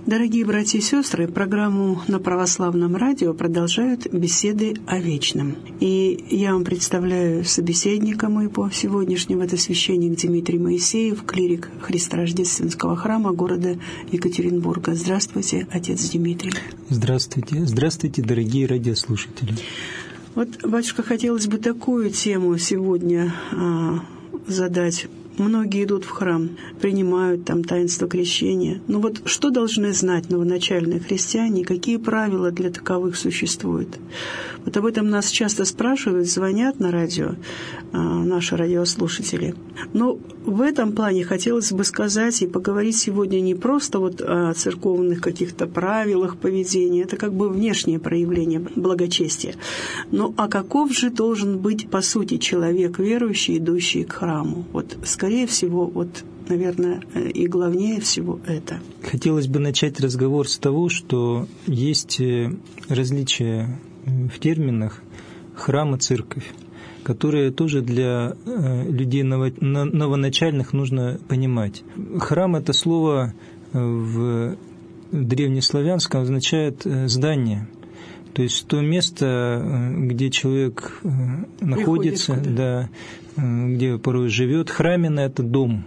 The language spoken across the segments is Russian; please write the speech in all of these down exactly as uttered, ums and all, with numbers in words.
Дорогие братья и сестры, программу на Православном радио продолжают беседы о вечном. И я вам представляю собеседника моего сегодняшнего, это священник Дмитрий Моисеев, клирик Христорождественского храма города Екатеринбурга. Здравствуйте, отец Дмитрий. Здравствуйте. Здравствуйте, дорогие радиослушатели. Вот, батюшка, хотелось бы такую тему сегодня а, задать. Многие идут в храм, принимают там таинство крещения. Но вот что должны знать новоначальные христиане, какие правила для таковых существуют? Вот об этом нас часто спрашивают, звонят на радио наши радиослушатели. Но в этом плане хотелось бы сказать и поговорить сегодня не просто вот о церковных каких-то правилах поведения, это как бы внешнее проявление благочестия, но а каков же должен быть по сути человек верующий, идущий к храму? Вот скорее всего, вот, наверное, и главнее всего это. Хотелось бы начать разговор с того, что есть различия в терминах храм и церковь, которые тоже для людей новоначальных нужно понимать. Храм – это слово в древнеславянском означает здание. То есть то место, где человек находится, да, где порой живет. Храмина – это дом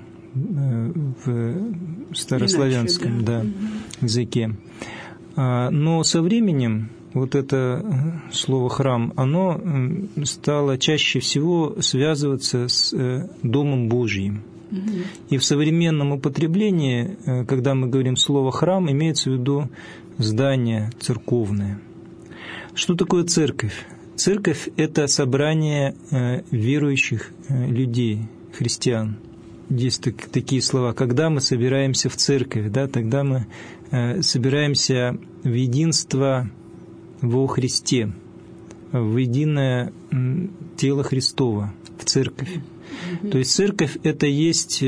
в старославянском Иначе, да. Да, языке. Но со временем вот это слово «храм», оно стало чаще всего связываться с Домом Божьим. Угу. И в современном употреблении, когда мы говорим слово «храм», имеется в виду здание церковное. Что такое церковь? Церковь – это собрание верующих людей, христиан. Есть такие слова. Когда мы собираемся в церковь, да, тогда мы собираемся в единство во Христе, в единое тело Христово, в церковь. Mm-hmm. То есть церковь – это есть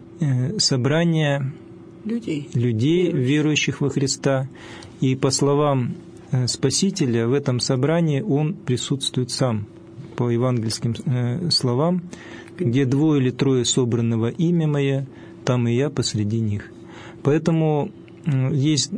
собрание людей, людей верующих. верующих во Христа. И по словам Спасителя, в этом собрании Он присутствует Сам, по евангельским словам, где двое или трое собраны во имя Мое, там и Я посреди них. Поэтому есть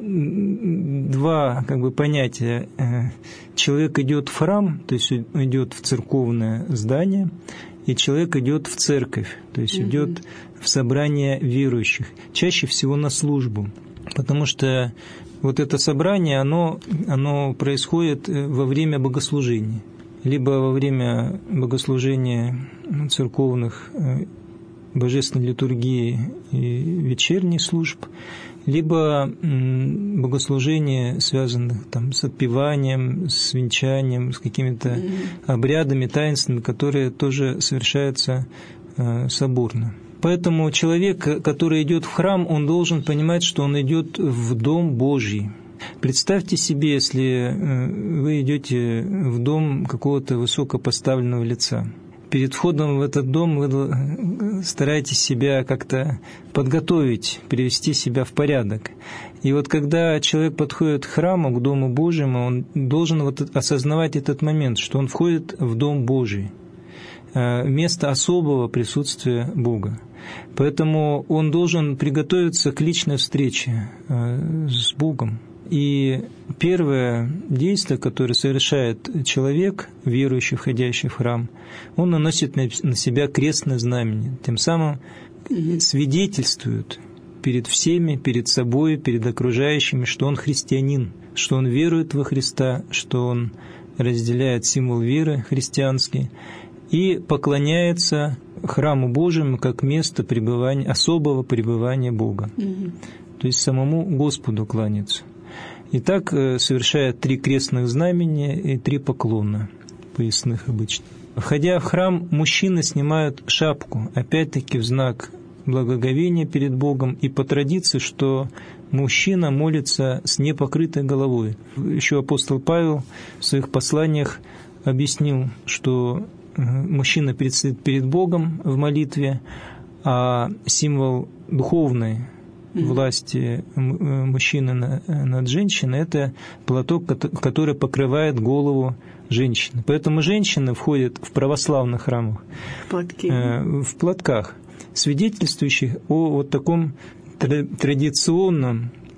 два как бы понятия. Человек идет в храм, то есть идет в церковное здание, и человек идет в церковь, то есть идет в собрание верующих, чаще всего на службу, потому что вот это собрание, оно, оно происходит во время богослужения, либо во время богослужения церковных божественной литургии и вечерних служб, либо богослужения, связанных там, с отпеванием, с венчанием, с какими-то обрядами, таинствами, которые тоже совершаются соборно. Поэтому человек, который идет в храм, он должен понимать, что он идет в Дом Божий. Представьте себе, если вы идете в дом какого-то высокопоставленного лица. Перед входом в этот дом вы стараетесь себя как-то подготовить, привести себя в порядок. И вот когда человек подходит к храму, к Дому Божьему, он должен вот осознавать этот момент, что он входит в Дом Божий, место особого присутствия Бога. Поэтому он должен приготовиться к личной встрече с Богом. И первое действие, которое совершает человек, верующий, входящий в храм, он наносит на себя крестное знамение, тем самым свидетельствует перед всеми, перед собой, перед окружающими, что он христианин, что он верует во Христа, что он разделяет символ веры христианский и поклоняется храму Божьему как место пребывания, особого пребывания Бога, mm-hmm. то есть самому Господу кланяется. И так совершает три крестных знамения и три поклона, поясных обычно. Входя в храм, мужчины снимают шапку, опять-таки в знак благоговения перед Богом и по традиции, что мужчина молится с непокрытой головой. Еще апостол Павел в своих посланиях объяснил, что мужчина предстоит перед Богом в молитве, а символ духовной власти мужчины над женщиной – это платок, который покрывает голову женщины. Поэтому женщины входят в православных храмах Платки. в платках, свидетельствующих о вот таком традиционном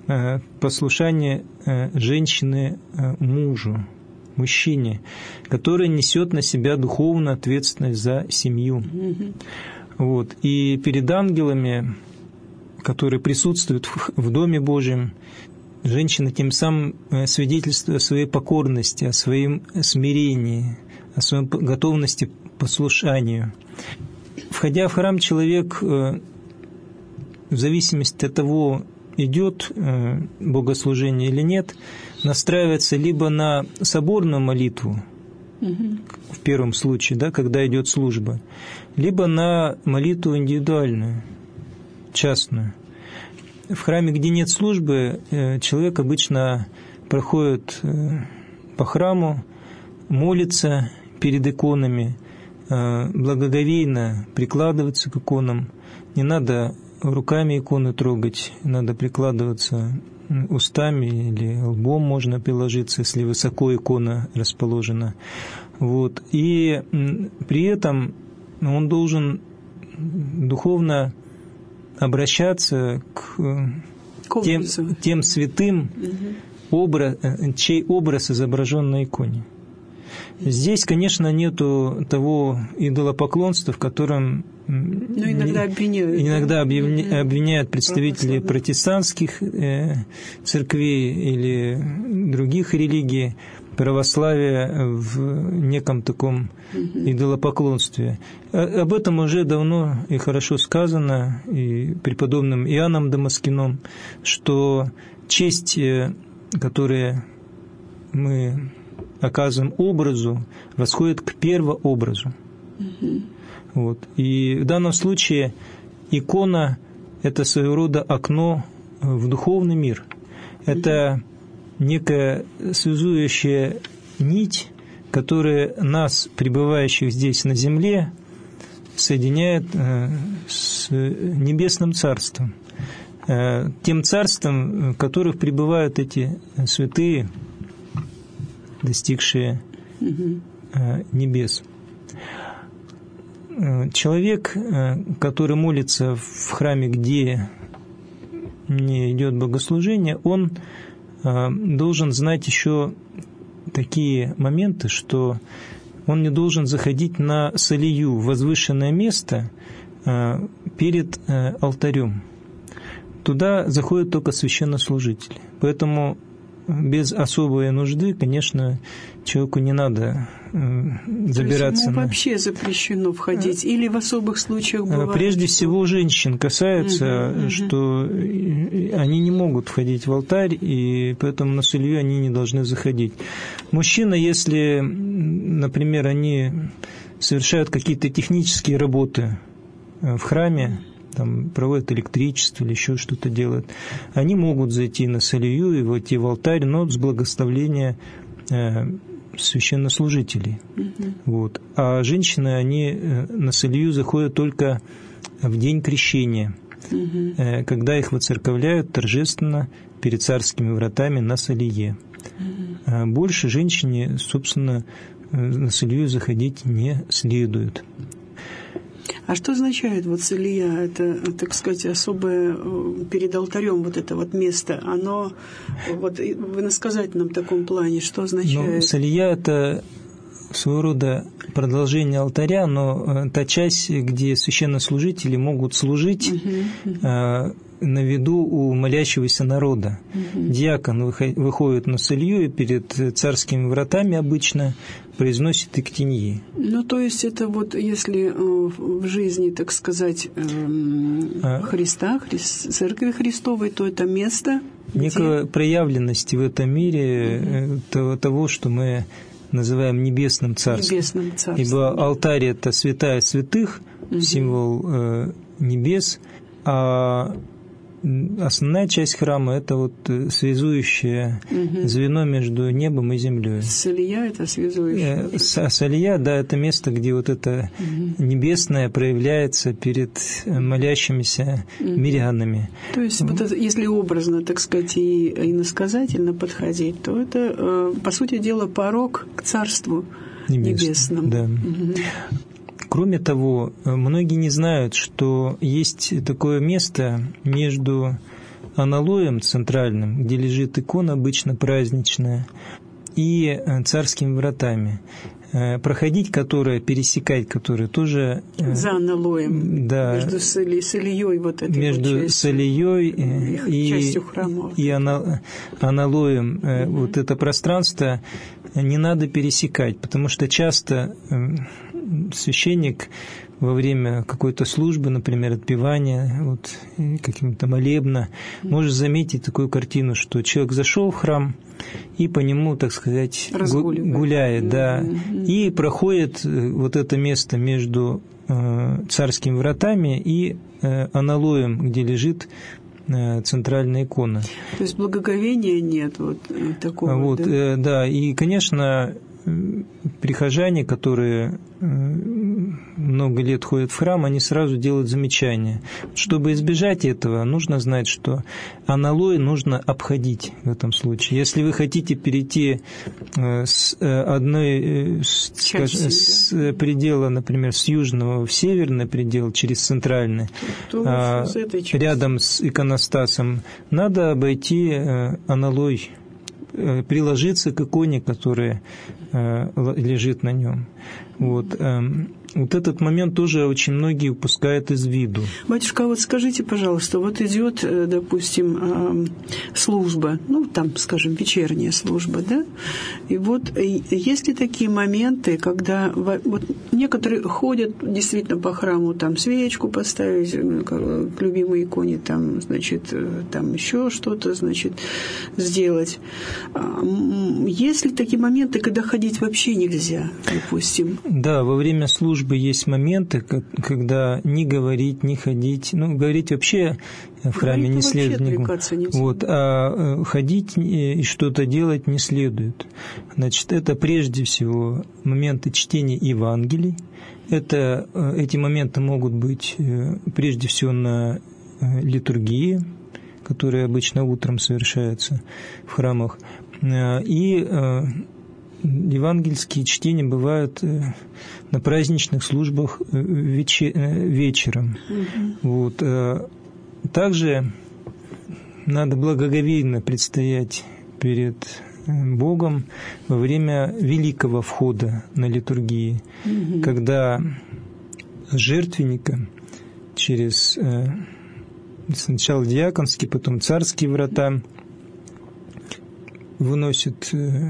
послушание женщины мужу, мужчине, который несет на себя духовную ответственность за семью. Mm-hmm. Вот. И перед ангелами, которые присутствуют в Доме Божьем, женщина тем самым свидетельствует о своей покорности, о своем смирении, о своей готовности к послушанию. Входя в храм, человек, в зависимости от того, идет богослужение или нет, настраивается либо на соборную молитву, угу. в первом случае, да, когда идет служба, либо на молитву индивидуальную, частную. В храме, где нет службы, человек обычно проходит по храму, молится перед иконами, благоговейно прикладываться к иконам. Не надо руками иконы трогать, надо прикладываться устами или лбом можно приложиться, если высоко икона расположена. Вот. И при этом он должен духовно обращаться к, к тем, тем святым, угу. образ, чей образ изображен на иконе. Здесь, конечно, нету того идолопоклонства, в котором ну, иногда обвиняют, иногда обвиня, обвиняют представители протестантских церквей или других религий, православия в неком таком идолопоклонстве. Об этом уже давно и хорошо сказано и преподобным Иоанном Дамаскиным, что честь, которую мы оказываем образу, восходит к первообразу. Mm-hmm. Вот. И в данном случае икона – это своего рода окно в духовный мир. Это mm-hmm. некая связующая нить, которая нас, пребывающих здесь на земле, соединяет с Небесным Царством. Тем царством, в которых пребывают эти святые, достигшие угу. небес. Человек, который молится в храме, где не идет богослужение, он должен знать еще такие моменты, что он не должен заходить на солию, возвышенное место перед алтарем. Туда заходят только священнослужители. Поэтому без особой нужды, конечно, человеку не надо забираться. То есть ему вообще запрещено входить или в особых случаях бывает? Прежде что... всего женщин касается, угу, что угу. они не могут входить в алтарь, и поэтому на солью они не должны заходить. Мужчина, если, например, они совершают какие-то технические работы в храме, там, проводят электричество или еще что-то делают, они могут зайти на солью и войти в алтарь, но с благословения э, священнослужителей. Mm-hmm. Вот. А женщины, они на солью заходят только в день крещения, mm-hmm. э, когда их воцерковляют торжественно перед царскими вратами на солие. Mm-hmm. А больше женщине, собственно, на солью заходить не следует. А что означает вот солия? Это, так сказать, особое перед алтарем вот это вот место. Оно вот в иносказательном таком плане что означает? Ну, солия – это своего рода продолжение алтаря, но та часть, где священнослужители могут служить uh-huh, uh-huh. на виду у молящегося народа. Uh-huh. Диакон выходит на солью и перед царскими вратами обычно произносит иктиньи. Ну, то есть это вот если в жизни, так сказать, Христа, Хри- Церкви Христовой, то это место, некая где... проявленности в этом мире uh-huh. того, что мы называем Небесным Царством. Небесным Царством. Ибо алтарь – это святая святых, угу. символ э, небес, а основная часть храма – это вот связующее угу. звено между небом и землей. Солия – это связующее. А солия, да, это место, где вот это угу. небесное проявляется перед молящимися угу. мирянами. То есть, вот это, если образно, так сказать, и иносказательно подходить, то это, по сути дела, порог к Царству Небес, Небесному. Да. Угу. Кроме того, многие не знают, что есть такое место между аналоем центральным, где лежит икона обычно праздничная, и царскими вратами, проходить которые, пересекать которые тоже... За аналоем, да, между с Ильей вот этой между вот частью, с Ильей и, частью храма. И аналоем mm-hmm. вот это пространство не надо пересекать, потому что часто священник во время какой-то службы, например, отпевания, вот, каким-то молебна, mm-hmm. может заметить такую картину, что человек зашел в храм и по нему, так сказать, гуляет, mm-hmm. да, и проходит вот это место между э, царскими вратами и э, аналоем, где лежит э, центральная икона. То есть благоговения нет вот такого, вот, да? Э, да, и, конечно, прихожане, которые много лет ходят в храм, они сразу делают замечания. Чтобы избежать этого, нужно знать, что аналой нужно обходить в этом случае. Если вы хотите перейти с одной, скажем, с предела, например, с южного в северный предел через центральный, а, с рядом с иконостасом, надо обойти аналой, приложиться к иконе, которая лежит на нем. Вот. Вот этот момент тоже очень многие упускают из виду. Батюшка, вот скажите, пожалуйста, вот идет, допустим, служба, ну, там, скажем, вечерняя служба, да? И вот есть ли такие моменты, когда вот некоторые ходят действительно по храму, там, свечку поставить к любимой иконе, там, значит, там еще что-то, значит, сделать. Есть ли такие моменты, когда ходить вообще нельзя, допустим? Да, во время службы есть моменты, когда не говорить, не ходить, ну, говорить вообще в храме не следует, вот, а ходить и что-то делать не следует. Значит, это прежде всего моменты чтения Евангелий. Это, эти моменты могут быть прежде всего на литургии, которая обычно утром совершается в храмах, и евангельские чтения бывают на праздничных службах вечером. Mm-hmm. Вот. Также надо благоговейно предстоять перед Богом во время великого входа на литургии, mm-hmm. когда с жертвенника через сначала диаконские, потом царские врата выносят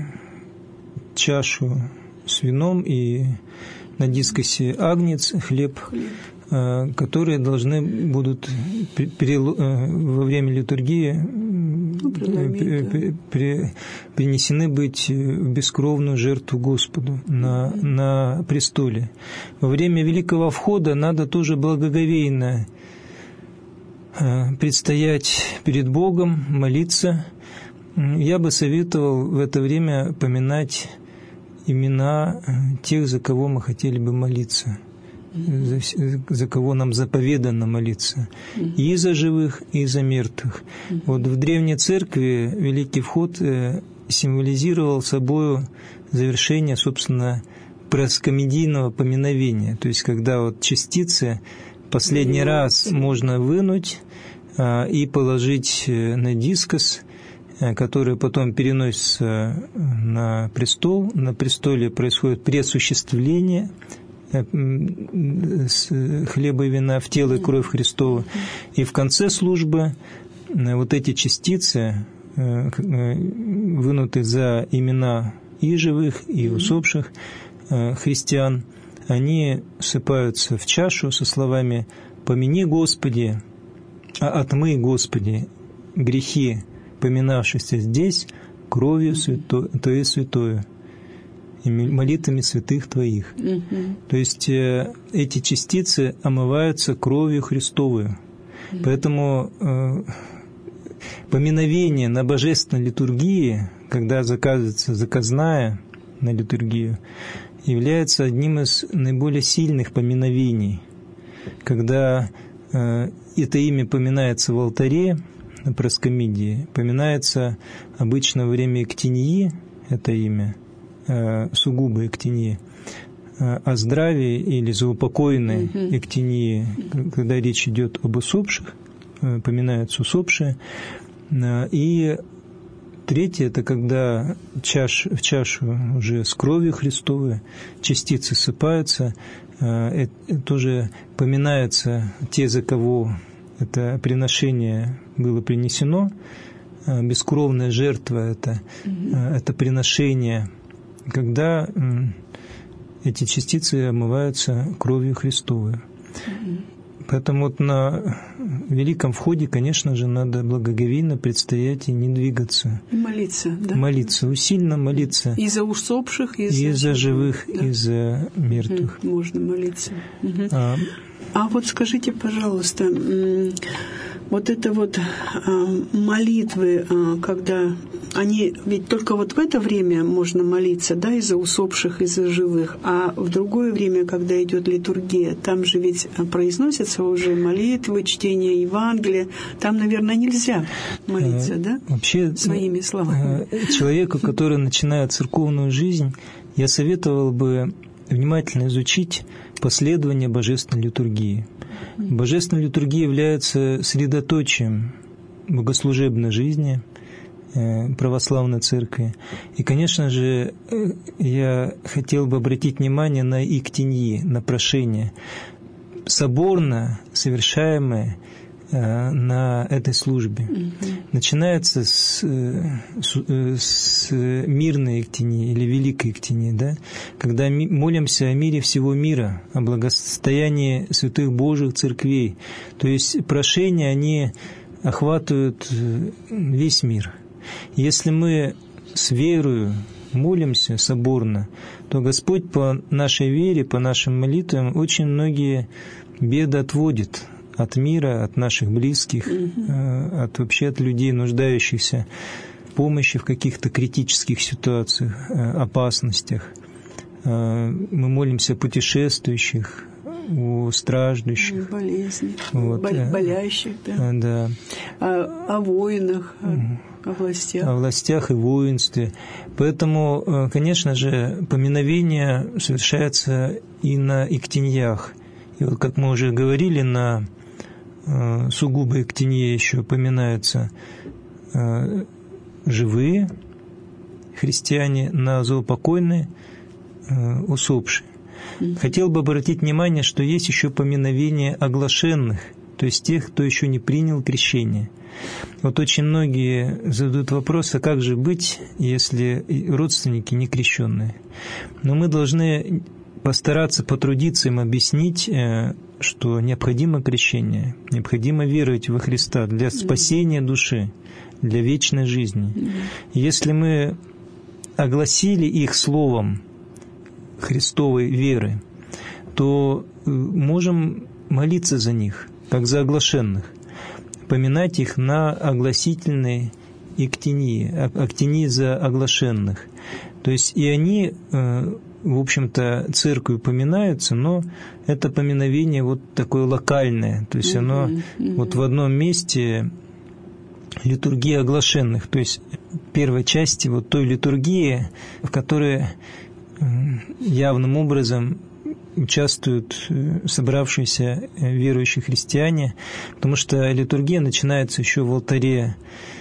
чашу с вином и на дискосе агнец, хлеб, которые должны будут во время литургии ну, при, при, принесены быть в бескровную жертву Господу на, на престоле. Во время Великого Входа надо тоже благоговейно предстоять перед Богом, молиться. Я бы советовал в это время поминать имена тех, за кого мы хотели бы молиться, за, за кого нам заповедано молиться, и за живых, и за мертвых. Вот в Древней Церкви Великий Вход символизировал собой завершение, собственно, проскомедийного поминовения, то есть когда вот частицы последний раз можно вынуть и положить на дискос, которые потом переносятся на престол. На престоле происходит преосуществление хлеба и вина в тело и кровь Христова. И в конце службы вот эти частицы, вынутые за имена и живых, и усопших христиан, они всыпаются в чашу со словами «Помяни, Господи, а отмый, Господи, грехи, поминавшийся здесь, кровью свято, Твоей святою и молитвами святых Твоих». Mm-hmm. То есть э, эти частицы омываются кровью Христовую. Mm-hmm. Поэтому э, поминовение на божественной литургии, когда заказывается заказная на литургию, является одним из наиболее сильных поминовений, когда э, это имя поминается в алтаре, на проскомидии, поминается обычно во время эктинии, это имя, э, сугубо эктинии, э, о здравии или заупокойной mm-hmm. эктинии, когда речь идет об усопших, поминаются усопшие. И третье – это когда чаш, в чашу уже с кровью Христовой частицы ссыпаются, это тоже поминаются те, за кого это приношение было принесено. Бескровная жертва – это, mm-hmm. это приношение, когда эти частицы омываются кровью Христовой. Mm-hmm. Поэтому вот на Великом Входе, конечно же, надо благоговейно предстоять и не двигаться. И молиться, да? Молиться, усиленно молиться. И за усопших, и за, и за живых, да. и за мертвых. Угу, можно молиться. Угу. А, а вот скажите, пожалуйста, вот это вот молитвы, когда они, ведь только вот в это время можно молиться, да, и за усопших, и за живых, а в другое время, когда идет литургия, там же ведь произносятся уже молитвы, чтение Евангелия, там, наверное, нельзя молиться, да, вообще, своими словами. Человеку, который начинает церковную жизнь, я советовал бы внимательно изучить последование божественной литургии. Божественная литургия является средоточием богослужебной жизни православной церкви. И, конечно же, я хотел бы обратить внимание на иктиньи, на прошение, соборно совершаемое на этой службе. Mm-hmm. Начинается с, с, с мирной иктиньи или великой иктиньи, да? Когда ми, молимся о мире всего мира, о благосостоянии святых Божьих церквей. То есть прошения, они охватывают весь мир. Если мы с верою молимся соборно, то Господь по нашей вере, по нашим молитвам очень многие беды отводит от мира, от наших близких, mm-hmm. от вообще от людей, нуждающихся в помощи в каких-то критических ситуациях, опасностях. Мы молимся о путешествующих, о страждущих, болезни, вот. болящих, да, да. О, о воинах, о, о властях. О властях и воинстве. Поэтому, конечно же, поминовение совершается и на иктиньях. И вот, как мы уже говорили, на э, сугубо иктинье еще поминаются э, живые христиане, на заупокойные э, усопшие. Mm-hmm. Хотел бы обратить внимание, что есть еще поминовение оглашенных, то есть тех, кто еще не принял крещение. Вот очень многие задают вопрос, а как же быть, если родственники не крещенные? Но мы должны постараться потрудиться им объяснить, что необходимо крещение, необходимо веровать во Христа для спасения души, для вечной жизни. Если мы огласили их словом Христовой веры, то можем молиться за них, как за оглашенных, поминать их на огласительной иктиньи, актиньи за оглашенных. То есть и они, в общем-то, церковью поминаются, но это поминовение вот такое локальное, то есть оно mm-hmm. Mm-hmm. вот в одном месте литургия оглашенных, то есть первой части вот той литургии, в которой явным образом участвуют собравшиеся верующие христиане, потому что литургия начинается еще в алтаре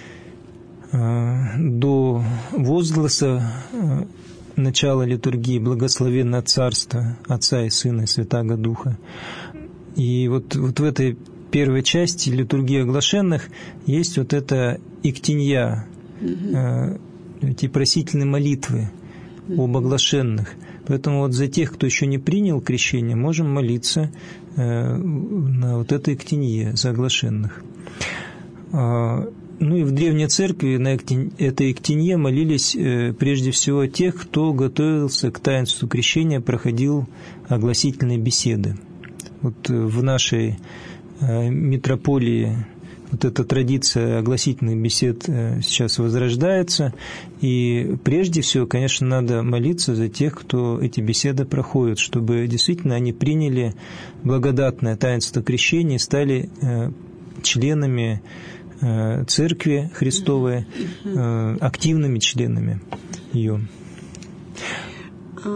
до возгласа начала литургии «Благословенно Царство Отца и Сына и Святаго Духа». И вот, вот в этой первой части литургии оглашенных есть вот эта иктинья, mm-hmm. эти просительные молитвы mm-hmm. об оглашенных. Поэтому вот за тех, кто еще не принял крещение, можем молиться на вот этой иктинье, за оглашенных. Ну и в Древней Церкви на этой иктинье молились прежде всего тех, кто готовился к таинству крещения, проходил огласительные беседы. Вот в нашей митрополии вот эта традиция огласительных бесед сейчас возрождается, и прежде всего, конечно, надо молиться за тех, кто эти беседы проходит, чтобы действительно они приняли благодатное таинство крещения и стали членами Церкви Христовой, активными членами ее.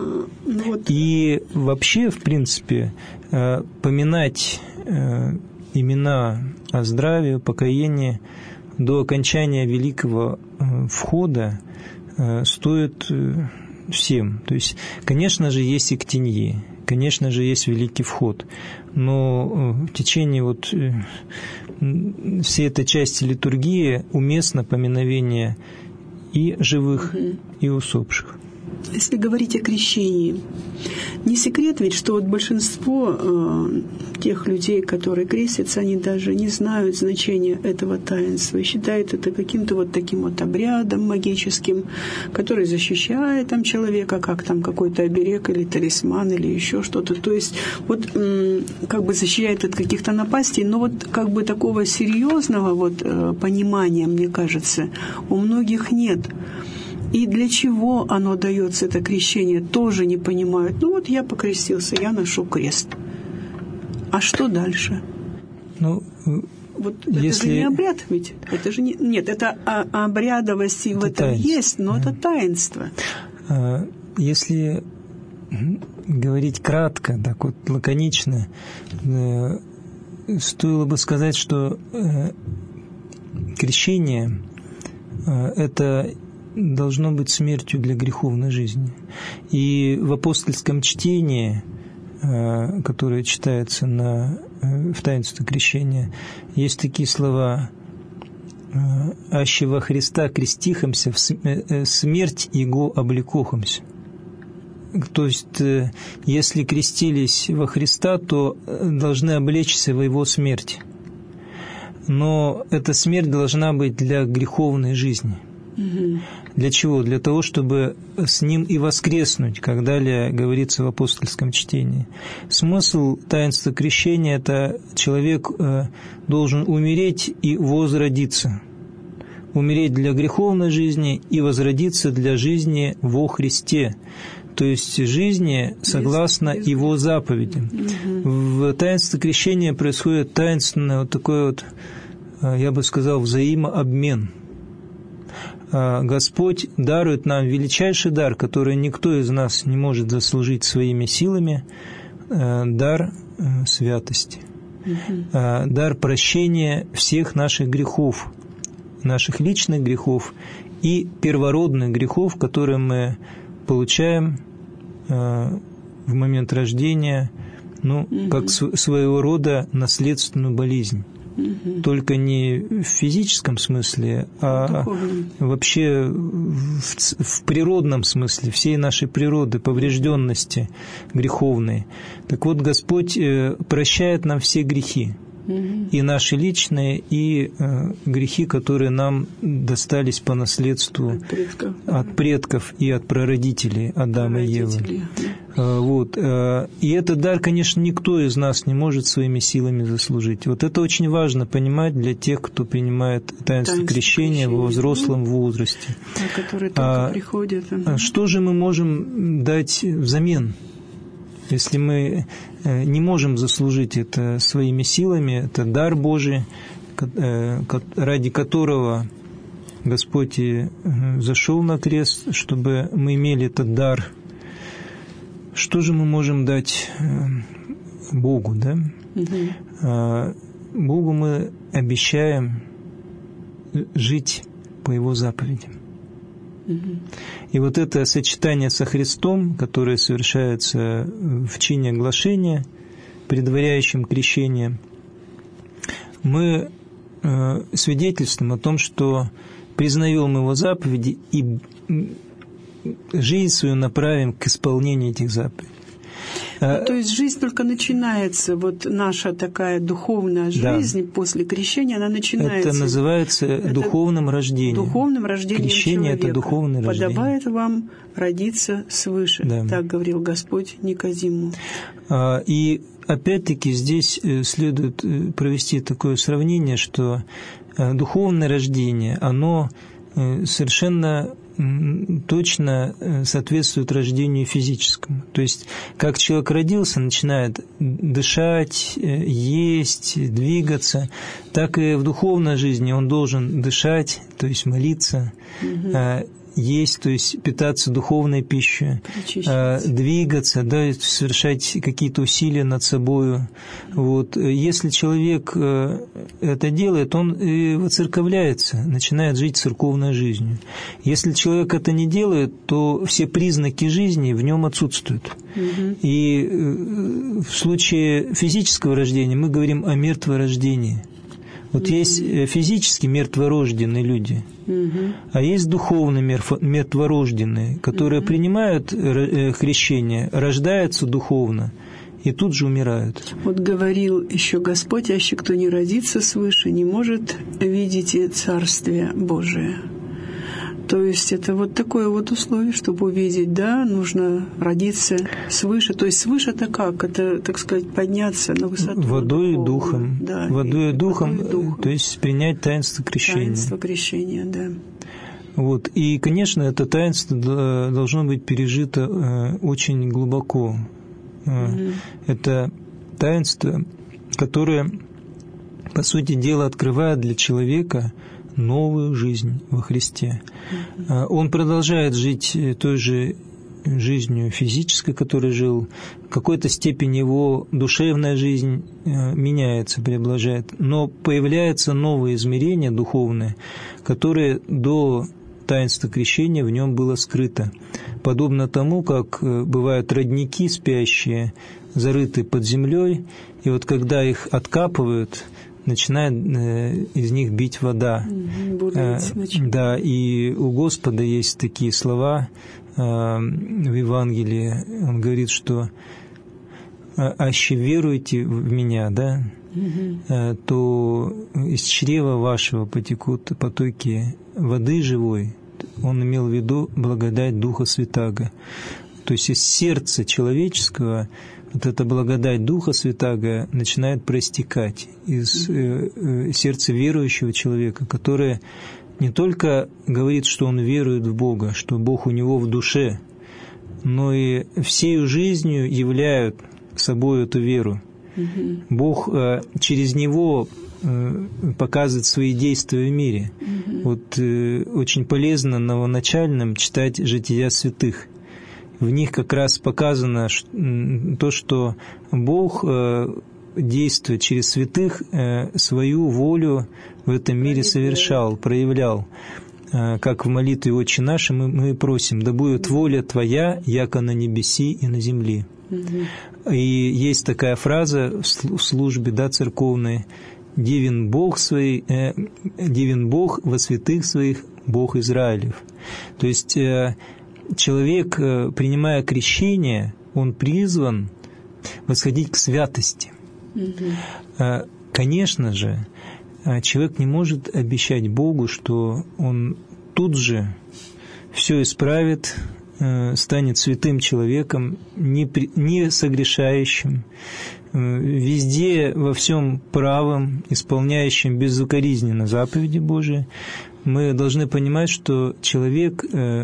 И вообще, в принципе, поминать имена о здравии, о покаянии до окончания великого входа стоит всем. То есть, конечно же, есть иктиньи, конечно же, есть великий вход, но в течение вот всей этой части литургии уместно поминовение и живых, угу. и усопших. Если говорить о крещении, не секрет ведь, что вот большинство э, тех людей, которые крестятся, они даже не знают значения этого таинства и считают это каким-то вот таким вот обрядом магическим, который защищает там человека, как там какой-то оберег или талисман или еще что-то. То есть вот э, как бы защищает от каких-то напастей, но вот как бы такого серьезного вот э, понимания, мне кажется, у многих нет. И для чего оно дается, это крещение, тоже не понимают. Ну вот я покрестился, я ношу крест. А что дальше? Ну, вот если... это же не обряд ведь. Это же не... Нет, это обрядовость в этом таинство. Есть, но это таинство. Если говорить кратко, так вот лаконично, стоило бы сказать, что крещение – это должно быть смертью для греховной жизни. И в апостольском чтении, которое читается на, в таинстве крещения, есть такие слова: «Аще во Христа крестихомся, в смерть Его облекохомся». То есть, если крестились во Христа, то должны облечься во Его смерть. Но эта смерть должна быть для греховной жизни. Для чего? Для того, чтобы с Ним и воскреснуть, как далее говорится в апостольском чтении. Смысл таинства крещения – это человек должен умереть и возродиться. Умереть для греховной жизни и возродиться для жизни во Христе. То есть жизни согласно Его заповедям. В таинстве крещения происходит таинственный вот такой вот, я бы сказал, взаимообмен. Господь дарует нам величайший дар, который никто из нас не может заслужить своими силами, дар святости, угу. дар прощения всех наших грехов, наших личных грехов и первородных грехов, которые мы получаем в момент рождения, ну, угу. как своего рода наследственную болезнь. Угу. Только не в физическом смысле, а Духовным. Вообще в, в природном смысле, всей нашей природы, поврежденности греховной. Так вот, Господь прощает нам все грехи, угу. и наши личные, и э, грехи, которые нам достались по наследству от предков, от предков и от прародителей Адама и Евы. Вот. И этот дар, конечно, никто из нас не может своими силами заслужить. Вот это очень важно понимать для тех, кто принимает таинство, таинство крещения, крещения во взрослом возрасте. Которые только а, приходят. Что же мы можем дать взамен? Если мы не можем заслужить это своими силами, это дар Божий, ради которого Господь и зашел на крест, чтобы мы имели этот дар. Что же мы можем дать Богу, да? Угу. Богу мы обещаем жить по Его заповедям. Угу. И вот это сочетание со Христом, которое совершается в чине оглашения, предваряющем крещение, мы свидетельствуем о том, что признаем Его заповеди и жизнь свою направим к исполнению этих заповедей. Ну, то есть жизнь только начинается, вот наша такая духовная жизнь, да. после крещения, она начинается. Это называется это духовным рождением. Духовным рождением Крещение человека. – это духовное рождение. Подобает вам родиться свыше, да. так говорил Господь Никодиму. И опять-таки здесь следует провести такое сравнение, что духовное рождение, оно совершенно точно соответствует рождению физическому. То есть, как человек родился, начинает дышать, есть, двигаться, так и в духовной жизни он должен дышать, то есть молиться, угу. есть, то есть питаться духовной пищей, двигаться, да, совершать какие-то усилия над собой. Вот. Если человек это делает, он и воцерковляется, начинает жить церковной жизнью. Если человек это не делает, то все признаки жизни в нем отсутствуют. Угу. И в случае физического рождения мы говорим о мертворождении. Вот mm-hmm. есть физически мертворожденные люди, mm-hmm. а есть духовно мертворожденные, которые mm-hmm. принимают крещение, рождаются духовно и тут же умирают. Вот говорил еще Господь, аще кто не родится свыше, не может видеть Царствие Божие. То есть это вот такое вот условие, чтобы увидеть, да, нужно родиться свыше. То есть свыше это как? Это, так сказать, подняться на высоту. Водой и духом. Да, водой и, и духом, водой и духом, то есть принять таинство крещения. Таинство крещения, да. Вот. И, конечно, это таинство должно быть пережито очень глубоко. Mm-hmm. Это таинство, которое, по сути дела, открывает для человека новую жизнь во Христе. Mm-hmm. Он продолжает жить той же жизнью физической, которой жил. В какой-то степени его душевная жизнь меняется, преобладает. Но появляются новые измерения духовные, которые до таинства крещения в нем было скрыто. Подобно тому, как бывают родники спящие, зарыты под землей, и вот когда их откапывают, начинает из них бить вода. Mm-hmm. Да, и у Господа есть такие слова в Евангелии. Он говорит, что «аще веруете в Меня, да, mm-hmm. то из чрева вашего потекут потоки воды живой». Он имел в виду благодать Духа Святаго. То есть из сердца человеческого вот эта благодать Духа Святаго начинает проистекать из э, э, сердца верующего человека, которое не только говорит, что он верует в Бога, что Бог у него в душе, но и всею жизнью являют собой эту веру. Mm-hmm. Бог э, через него э, показывает свои действия в мире. Mm-hmm. Вот э, очень полезно новоначальным читать жития святых. В них как раз показано то, что Бог действует через святых, свою волю в этом мире совершал, проявлял. Как в молитве «Отче наш» мы, мы просим: «Да будет воля Твоя, яко на небеси и на земле». Угу. И есть такая фраза в службе, да, церковной: «Дивен Бог, свой, э, дивен Бог во святых своих, Бог Израилев». То есть человек, принимая крещение, он призван восходить к святости. Mm-hmm. Конечно же, человек не может обещать Богу, что он тут же все исправит, станет святым человеком, не, не согрешающим, везде во всем правым, исполняющим безукоризненно заповеди Божии. Мы должны понимать, что человек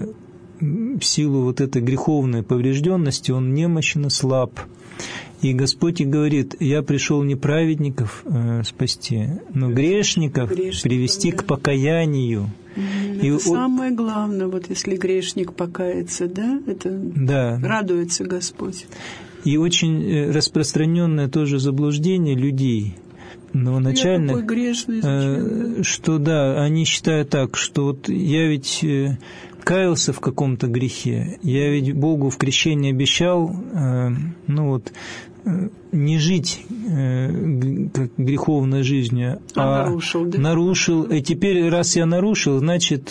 в силу вот этой греховной поврежденности, он немощен и слаб. И Господь и говорит: «Я пришел не праведников э, спасти, но грешников, грешников привести да. к покаянию». Это и самое о... главное, вот если грешник покается, да, это да. радуется Господь. И очень распространенное тоже заблуждение людей новоначальных, я такой грешный, зачем? Что да, они считают так, что вот я ведь каялся в каком-то грехе, я ведь Богу в крещении обещал, ну вот, не жить как греховной жизнью, а, а нарушил, да? нарушил. И теперь, раз я нарушил, значит,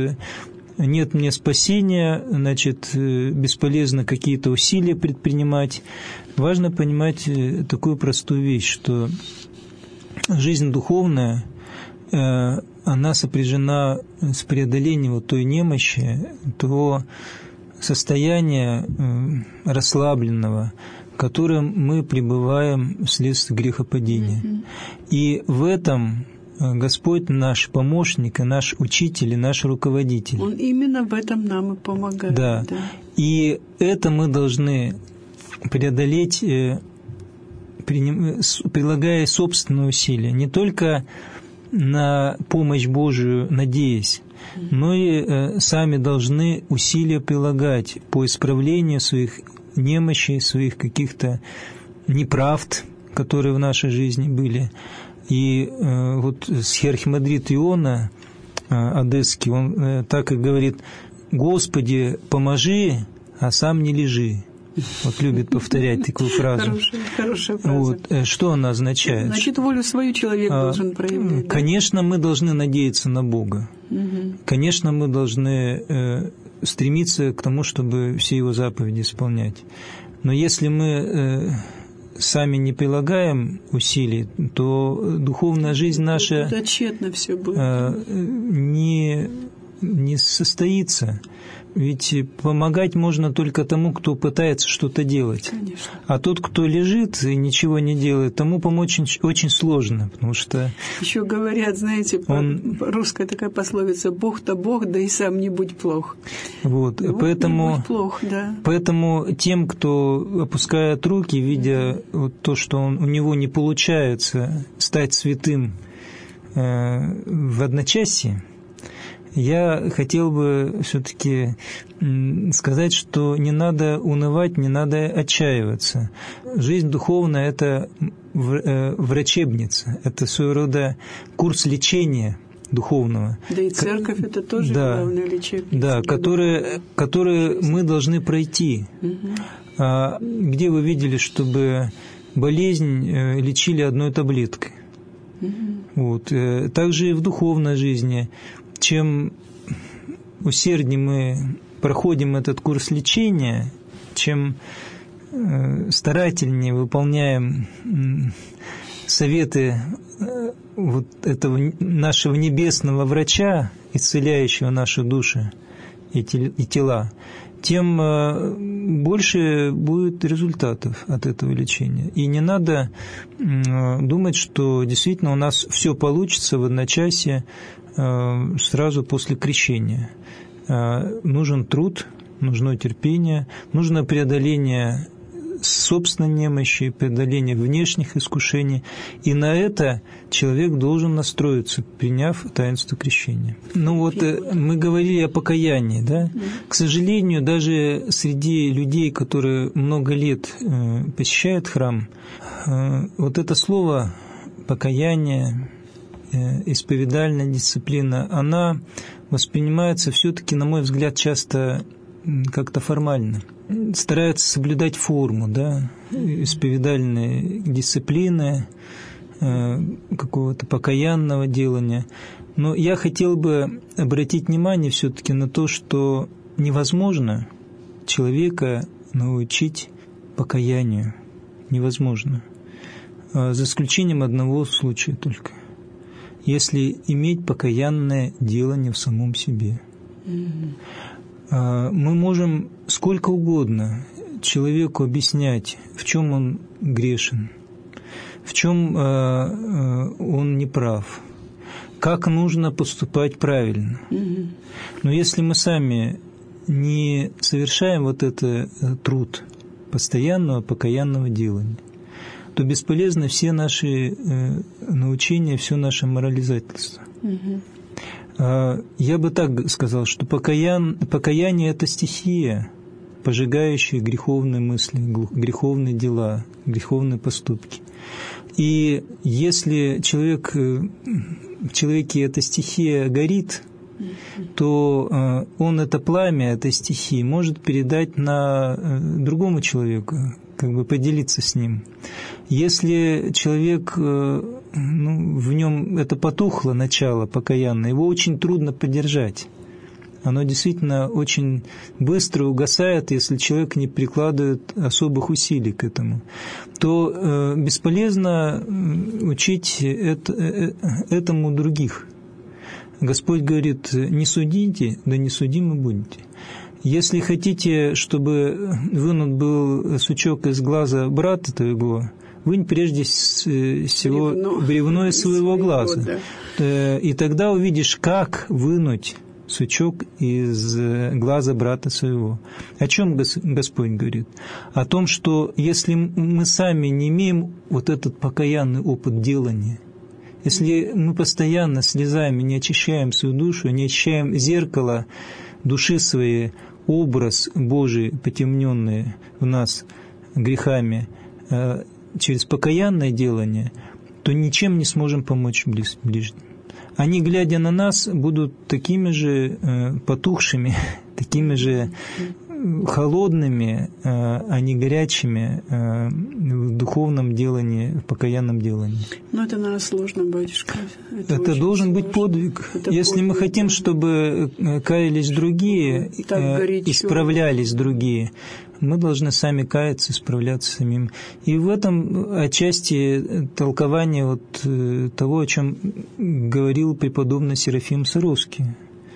нет мне спасения, значит, бесполезно какие-то усилия предпринимать. Важно понимать такую простую вещь, что жизнь духовная, она сопряжена с преодолением вот той немощи, того состояния расслабленного, в котором мы пребываем вследствие грехопадения. Mm-hmm. И в этом Господь наш помощник, и наш учитель, и наш руководитель. Он именно в этом нам и помогает. Да. Да. И это мы должны преодолеть, прилагая собственные усилия, не только на помощь Божию надеясь, но и сами должны усилия прилагать по исправлению своих немощей, своих каких-то неправд, которые в нашей жизни были. И вот схиархимандрит Иона Одесский, он так и говорит: «Господи, поможи, а сам не лежи». Вот любит повторять такую фразу. Хорошая, хорошая фраза. Вот. Что она означает? Значит, волю свою человек а, должен проявлять. Конечно, да? Мы должны надеяться на Бога. Угу. Конечно, мы должны э, стремиться к тому, чтобы все Его заповеди исполнять. Но если мы э, сами не прилагаем усилий, то духовная жизнь наша это тщетно все будет. Э, не, не состоится. Ведь помогать можно только тому, кто пытается что-то делать. Конечно. А тот, кто лежит и ничего не делает, тому помочь очень сложно, потому что... Еще говорят, знаете, он... русская такая пословица: «Бог-то Бог, да и сам не будь плох». Вот, вот поэтому, не будь плох, да. Поэтому тем, кто опускает руки, видя mm-hmm. вот то, что он, у него не получается стать святым э, в одночасье, я хотел бы все-таки сказать, что не надо унывать, не надо отчаиваться. Жизнь духовная – это врачебница, это своего рода курс лечения духовного. Да и церковь – это тоже да, главная лечебница. Да, которые, которые мы должны пройти. Угу. А где вы видели, чтобы болезнь лечили одной таблеткой? Угу. Вот. Также и в духовной жизни. Чем усерднее мы проходим этот курс лечения, чем старательнее выполняем советы вот этого нашего небесного врача, исцеляющего наши души и тела, тем больше будет результатов от этого лечения. И не надо думать, что действительно у нас все получится в одночасье сразу после крещения. Нужен труд, нужно терпение, нужно преодоление собственной немощи, преодоление внешних искушений. И на это человек должен настроиться, приняв таинство крещения. Ну вот мы говорили о покаянии, да? К сожалению, даже среди людей, которые много лет посещают храм, вот это слово «покаяние», исповедальная дисциплина, она воспринимается все-таки, на мой взгляд, часто как-то формально. Стараются соблюдать форму, да, исповедальной дисциплины, какого-то покаянного делания. Но я хотел бы обратить внимание все-таки на то, что невозможно человека научить покаянию. Невозможно. За исключением одного случая только. Если иметь покаянное делание в самом себе. Mm-hmm. Мы можем сколько угодно человеку объяснять, в чем он грешен, в чем он неправ, как нужно поступать правильно. Mm-hmm. Но если мы сами не совершаем вот этот труд постоянного покаянного делания, то бесполезны все наши э, научения, все наше морализательство. Угу. А, я бы так сказал, что покаян, покаяние – это стихия, пожигающая греховные мысли, греховные дела, греховные поступки. И если человек, в человеке эта стихия горит, то он это пламя этой стихии может передать на другому человеку, как бы поделиться с ним. Если человек, ну, в нем это потухло начало покаянное, его очень трудно поддержать. Оно действительно очень быстро угасает, если человек не прикладывает особых усилий к этому. То э, бесполезно учить это, э, этому других. Господь говорит: не судите, да не судимы будете. Если хотите, чтобы вынут был сучок из глаза брата твоего, вынь прежде всего бревно, бревно из своего, своего глаза. Да. И тогда увидишь, как вынуть сучок из глаза брата своего. О чем Господь говорит? О том, что если мы сами не имеем вот этот покаянный опыт делания, Если мы постоянно слезами не очищаем свою душу, не очищаем зеркало души своей, образ Божий, потемненный в нас грехами, через покаянное делание, то ничем не сможем помочь ближним. Они, глядя на нас, будут такими же потухшими, такими же холодными, а не горячими в духовном делании, в покаянном делании. Но это наверное, сложно, батюшка. Это, это должен сложно. быть подвиг. Это Если подвиг, мы хотим, да. чтобы каялись другие, исправлялись другие, мы должны сами каяться, исправляться самим. И в этом отчасти толкование вот того, о чем говорил преподобный Серафим Саровский.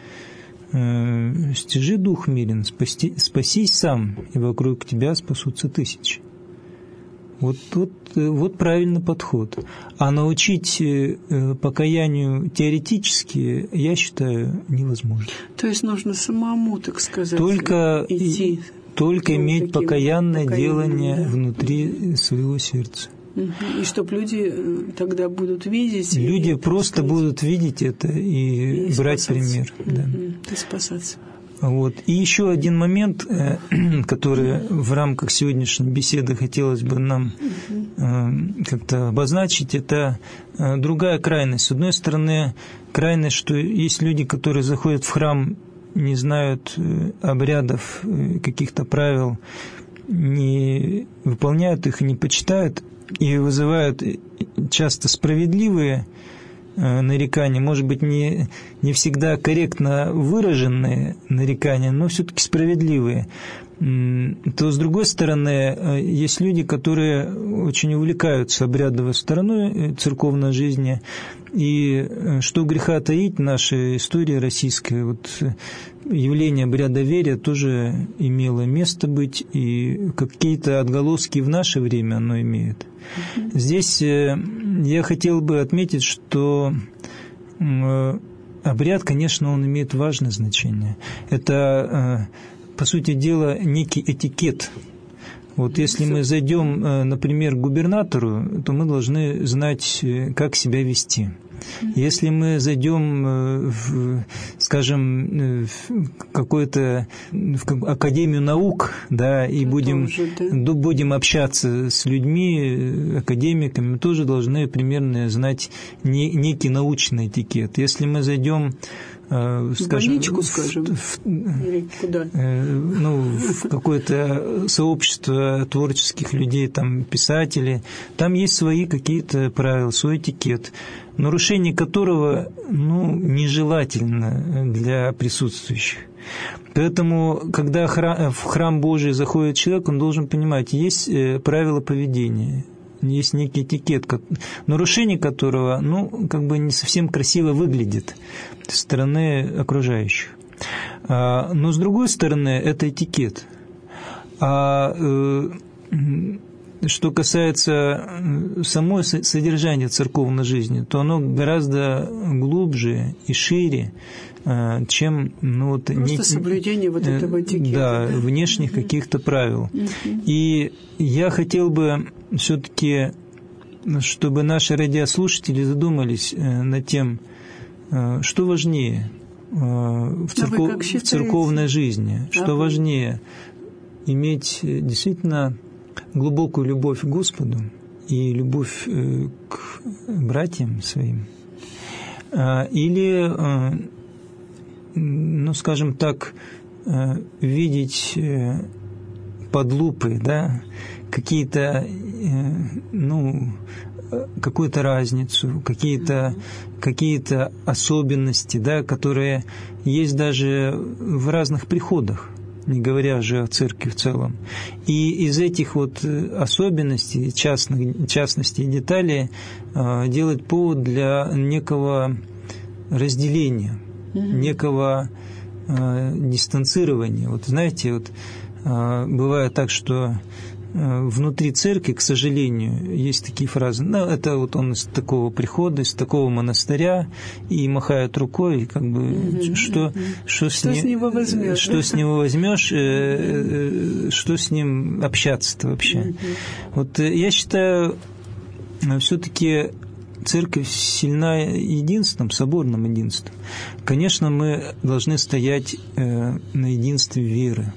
«Стяжи дух мирен, спасти, спасись сам, и вокруг тебя спасутся тысячи». Вот, вот, вот правильный подход. А научить покаянию теоретически, я считаю, невозможно. То есть нужно самому, так сказать, только, идти. Только иметь покаянное делание да. внутри своего сердца. И чтобы люди тогда будут видеть. Люди и, просто сказать, будут видеть это и, и брать пример. Да. И спасаться. Вот. И еще один момент, который в рамках сегодняшней беседы хотелось бы нам как-то обозначить, это другая крайность. С одной стороны, крайность, что есть люди, которые заходят в храм, не знают обрядов, каких-то правил, не выполняют их и не почитают, и вызывают часто справедливые нарекания, может быть, не, не всегда корректно выраженные нарекания, но все-таки справедливые. То, с другой стороны, есть люди, которые очень увлекаются обрядовой стороной церковной жизни, и что греха таить, наша история российская, вот явление обрядоверия тоже имело место быть, и какие-то отголоски в наше время оно имеет. Здесь я хотел бы отметить, что обряд, конечно, он имеет важное значение. Это, по сути дела, некий этикет. Вот если мы зайдем, например, к губернатору, то мы должны знать, как себя вести. Если мы зайдем, в, скажем, в какую-то в академию наук, да, и будем, тоже, да. будем общаться с людьми, академиками, мы тоже должны примерно знать не, некий научный этикет. Если мы зайдем, скажем, в больничку, скажем, в, или куда? Ну, в какое-то сообщество творческих людей, там, писателей, там есть свои какие-то правила, свой этикет, нарушение которого, ну, нежелательно для присутствующих. Поэтому, когда в храм Божий заходит человек, он должен понимать, есть правила поведения, есть некий этикет, нарушение которого, ну, как бы не совсем красиво выглядит со стороны окружающих. Но, с другой стороны, это этикет. А что касается самого содержания церковной жизни, то оно гораздо глубже и шире, чем ну, вот, просто не, соблюдение вот этого этикета. Да, да? внешних угу. каких-то правил. Угу. И я хотел бы все-таки, чтобы наши радиослушатели задумались над тем, что важнее в, церков... в церковной жизни, а что вы? важнее иметь действительно глубокую любовь к Господу и любовь к братьям своим, или, ну, скажем так, видеть под лупой, да, какие-то, ну, какую-то разницу, какие-то, какие-то особенности, да, которые есть даже в разных приходах, не говоря же о церкви в целом. И из этих вот особенностей, частных, частностей и деталей э, делать повод для некого разделения, mm-hmm. некого э, дистанцирования. Вот знаете, вот, э, бывает так, что внутри церкви, к сожалению, есть такие фразы. Ну, это вот он из такого прихода, из такого монастыря, и махает рукой, как бы, mm-hmm. что, что, что, с, с, него возьмешь, что да? с него возьмешь, э, что с ним общаться-то вообще. Mm-hmm. Вот я считаю, все-таки церковь сильна единством, соборным единством. Конечно, мы должны стоять на единстве веры,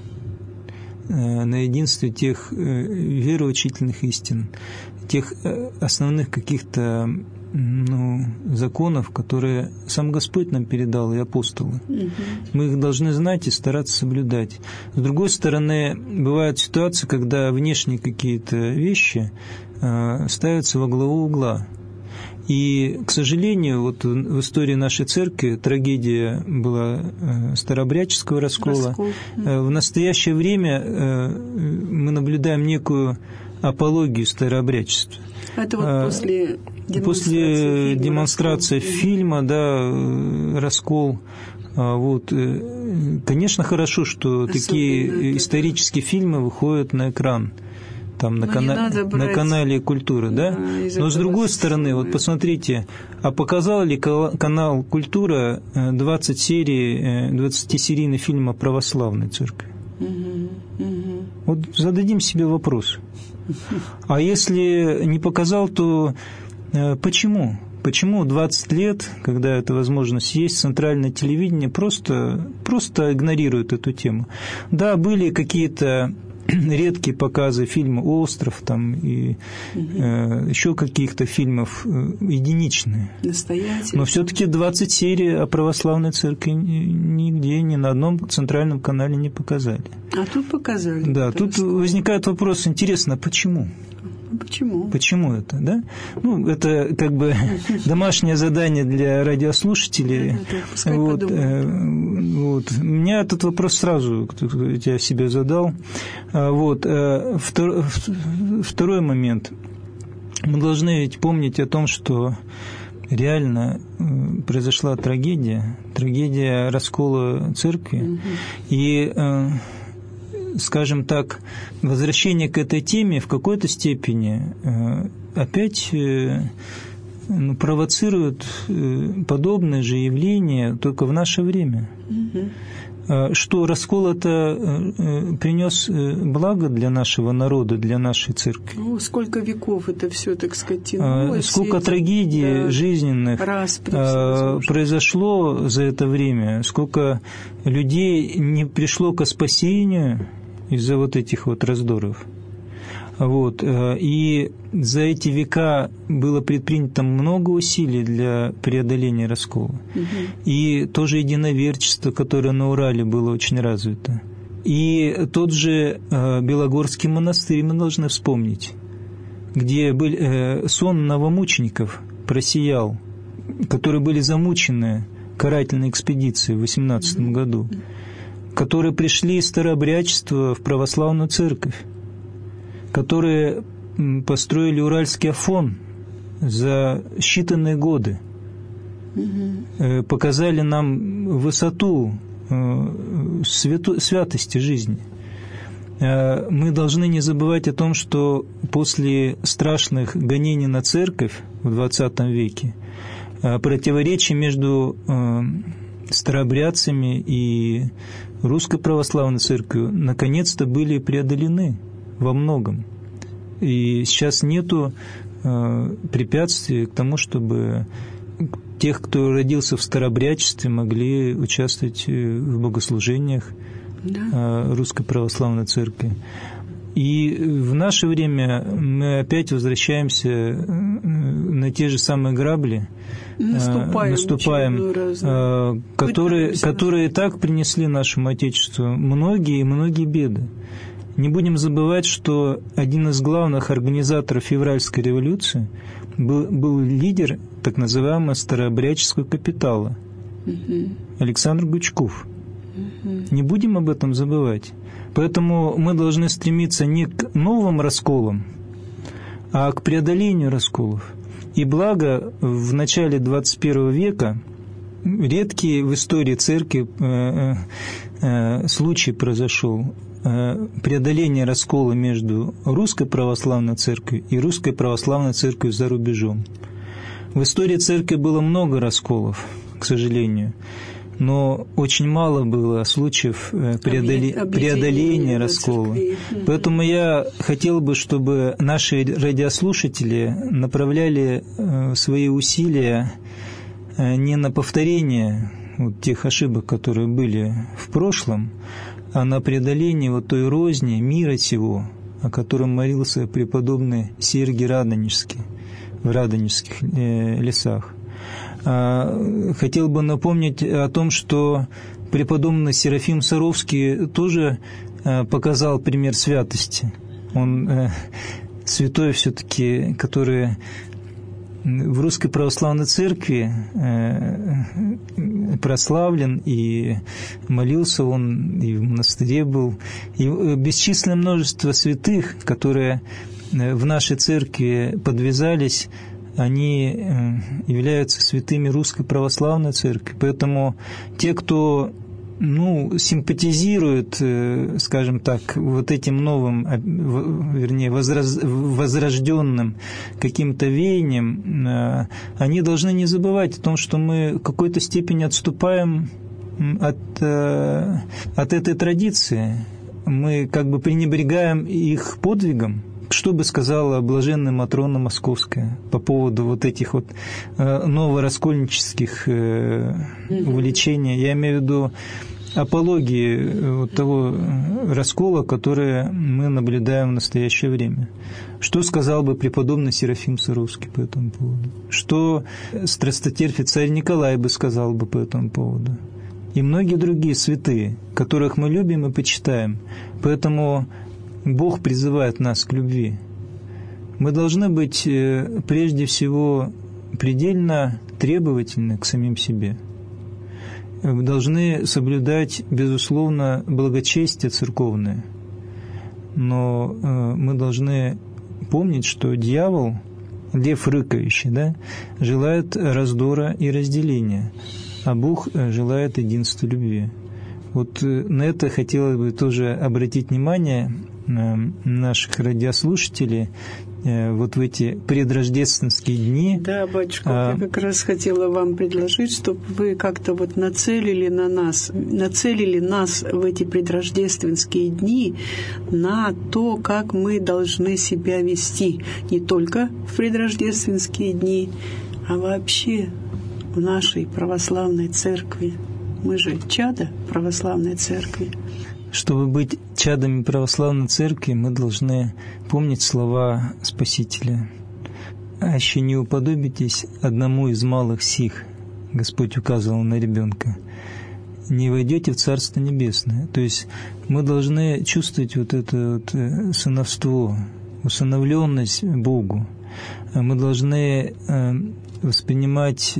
на единстве тех вероучительных истин, тех основных каких-то ну, законов, которые сам Господь нам передал и апостолы. Угу. Мы их должны знать и стараться соблюдать. С другой стороны, бывают ситуации, когда внешние какие-то вещи э, ставятся во главу угла. И, к сожалению, вот в истории нашей церкви трагедия была э, старообрядческого раскола. Раскол. Э, в настоящее время э, мы наблюдаем некую апологию старообрядчества. Это вот после демонстрации, после фильма, демонстрации раскол. фильма, да, раскол. Вот. Конечно, хорошо, что особенно такие исторические фильмы выходят на экран. Там на, кана... на канале «Культура», да? да? Но с другой стороны, вот посмотрите, а показал ли канал «Культура» двадцать серий, двадцатисерийный фильм о православной церкви? Угу, угу. Вот зададим себе вопрос. А если не показал, то почему? Почему двадцать лет, когда эта возможность есть, центральное телевидение просто, просто игнорирует эту тему? Да, были какие-то редкие показы фильма «Остров» там, и угу. э, еще каких-то фильмов э, единичные. Но все-таки двадцать серий о православной церкви нигде, ни на одном центральном канале не показали. А тут показали. Да, тут возникает вопрос, интересно, почему? Почему? Почему это, да? Ну, это как бы домашнее задание для радиослушателей. Вот, вот. У меня этот вопрос сразу я себе задал. Вот. Второй момент. Мы должны ведь помнить о том, что реально произошла трагедия, трагедия раскола церкви. И скажем так, возвращение к этой теме в какой-то степени опять ну, провоцирует подобные же явления только в наше время. Угу. Что раскол это принес благо для нашего народа, для нашей церкви. Ну, сколько веков это все, так сказать, тянулось. Сколько эти, трагедий да, жизненных произошло за это время, сколько людей не пришло ко спасению из-за вот этих вот раздоров. Вот. И за эти века было предпринято много усилий для преодоления раскола. Угу. И тоже единоверчество, которое на Урале было очень развито. И тот же Белогорский монастырь мы должны вспомнить, где был сон новомучеников просиял, которые были замучены карательной экспедицией в восемнадцатом угу. году, которые пришли из старообрядчества в православную церковь, которые построили Уральский Афон за считанные годы, угу. показали нам высоту свято- святости жизни. Мы должны не забывать о том, что после страшных гонений на церковь в двадцатом веке противоречия между старообрядцами и Русской Православной Церковью наконец-то были преодолены во многом. И сейчас нету э, препятствий к тому, чтобы тех, кто родился в старообрядчестве, могли участвовать в богослужениях да. э, Русской Православной Церкви. И в наше время мы опять возвращаемся на те же самые грабли, наступаем, наступаем которые, которые так принесли нашему Отечеству многие и многие беды. Не будем забывать, что один из главных организаторов февральской революции был, был лидер так называемого старообрядческого капитала угу. Александр Гучков. Угу. Не будем об этом забывать. Поэтому мы должны стремиться не к новым расколам, а к преодолению расколов. И благо в начале двадцать первого века редкий в истории церкви э, э, случай произошел э, преодоление раскола между Русской Православной Церковью и Русской Православной Церковью за рубежом. В истории церкви было много расколов, к сожалению. но очень мало было случаев преодоле... преодоления раскола. Поэтому я хотел бы, чтобы наши радиослушатели направляли свои усилия не на повторение вот тех ошибок, которые были в прошлом, а на преодоление вот той розни мира сего, о котором молился преподобный Сергий Радонежский в Радонежских лесах. Хотел бы напомнить о том, что преподобный Серафим Саровский тоже показал пример святости. Он святой все-таки, который в Русской Православной Церкви прославлен, и молился он, и в монастыре был. И бесчисленное множество святых, которые в нашей церкви подвязались, они являются святыми Русской Православной Церкви. Поэтому те, кто ну, симпатизирует, скажем так, вот этим новым, вернее, возрожденным каким-то веянием, они должны не забывать о том, что мы в какой-то степени отступаем от, от этой традиции. Мы как бы пренебрегаем их подвигом. Что бы сказала блаженная Матрона Московская по поводу вот этих вот новораскольнических увлечений? Я имею в виду апологии вот того раскола, который мы наблюдаем в настоящее время. Что сказал бы преподобный Серафим Саровский по этому поводу? Что страстотерпец царь Николай бы сказал бы по этому поводу? И многие другие святые, которых мы любим и почитаем. Поэтому Бог призывает нас к любви. Мы должны быть прежде всего предельно требовательны к самим себе. Мы должны соблюдать, безусловно, благочестие церковное. Но мы должны помнить, что дьявол, лев рыкающий, да, желает раздора и разделения, а Бог желает единства любви. Вот на это хотелось бы тоже обратить внимание наших радиослушателей вот в эти предрождественские дни. Да, батюшка, а, я как раз хотела вам предложить, чтобы вы как-то вот нацелили на нас, нацелили нас в эти предрождественские дни на то, как мы должны себя вести не только в предрождественские дни, а вообще в нашей православной церкви. Мы же чада православной церкви. Чтобы быть чадами православной церкви, мы должны помнить слова Спасителя. «Аще не уподобитесь одному из малых сих», Господь указывал на ребенка, «не войдете в Царство Небесное». То есть мы должны чувствовать вот это вот сыновство, усыновленность Богу. Мы должны воспринимать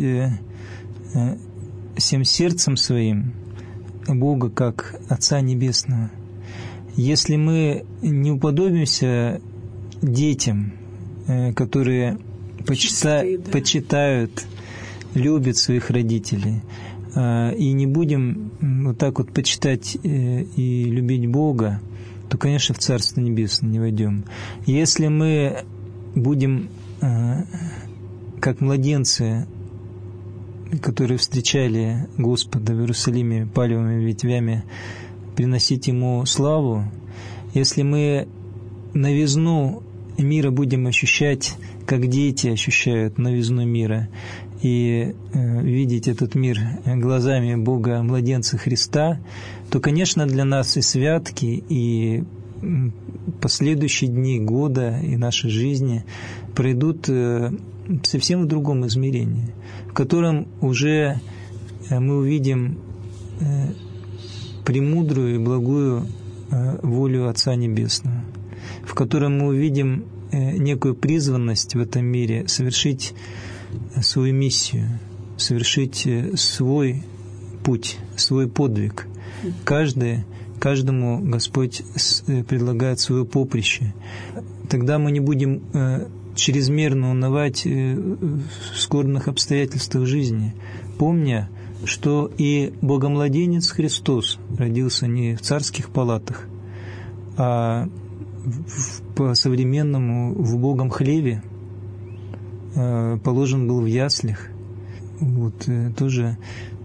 всем сердцем своим Бога как Отца Небесного. Если мы не уподобимся детям, которые почита... Чистые, да. почитают, любят своих родителей, и не будем вот так вот почитать и любить Бога, то, конечно, в Царство Небесное не войдем. Если мы будем, как младенцы, которые встречали Господа в Иерусалиме пальмовыми ветвями, приносить Ему славу, если мы новизну мира будем ощущать, как дети ощущают новизну мира, и э, видеть этот мир глазами Бога, младенца Христа, то, конечно, для нас и святки, и последующие дни года, и нашей жизни пройдут э, совсем в другом измерении, в котором уже мы увидим премудрую и благую волю Отца Небесного, в котором мы увидим некую призванность в этом мире совершить свою миссию, совершить свой путь, свой подвиг. Каждый, каждому Господь предлагает свое поприще. Тогда мы не будем чрезмерно унывать в скорбных обстоятельствах жизни, помня, что и Богомладенец Христос родился не в царских палатах, а по-современному в убогом хлеве, положен был в яслях. Вот, тоже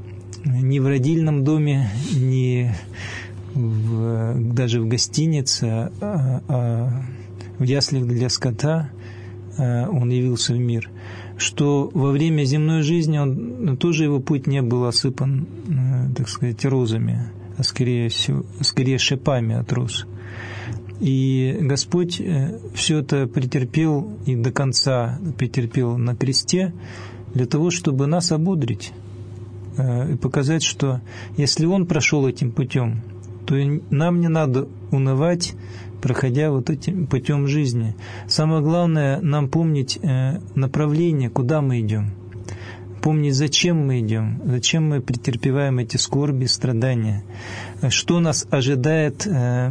ни в родильном доме, ни в, даже в гостинице, а, а в яслях для скота Он явился в мир, что во время земной жизни он, тоже его путь не был осыпан, так сказать, розами, а скорее, всего, скорее шипами от роз. И Господь все это претерпел и до конца претерпел на кресте для того, чтобы нас ободрить и показать, что если Он прошел этим путем, то нам не надо унывать, проходя вот этим путем жизни. Самое главное, нам помнить направление, куда мы идем, помнить, зачем мы идем, зачем мы претерпеваем эти скорби, страдания, что нас ожидает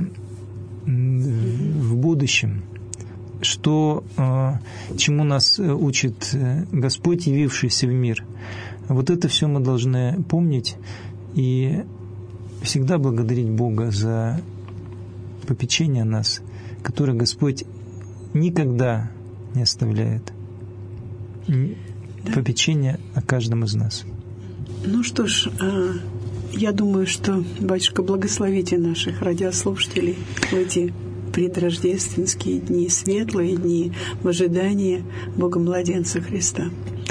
в будущем, что, чему нас учит Господь, явившийся в мир. Вот это все мы должны помнить и всегда благодарить Бога за попечение о нас, которое Господь никогда не оставляет. Да. Попечение о каждом из нас. Ну что ж, я думаю, что, батюшка, благословите наших радиослушателей в эти предрождественские дни, светлые дни в ожидании Бога-младенца Христа.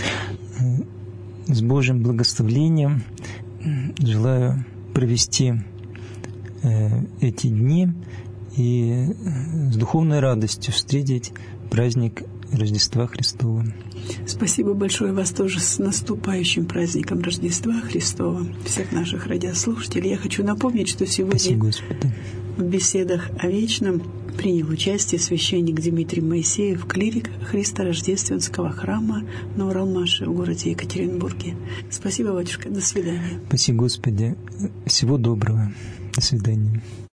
С Божьим благословением желаю провести эти дни и с духовной радостью встретить праздник Рождества Христова. Спасибо большое вас тоже с наступающим праздником Рождества Христова, всех наших радиослушателей. Я хочу напомнить, что сегодня в беседах о вечном принял участие священник Дмитрий Моисеев, клирик Христорождественского храма на Уралмаше в городе Екатеринбурге. Спасибо, батюшка. До свидания. Спасибо, Господи. Всего доброго. До свидания.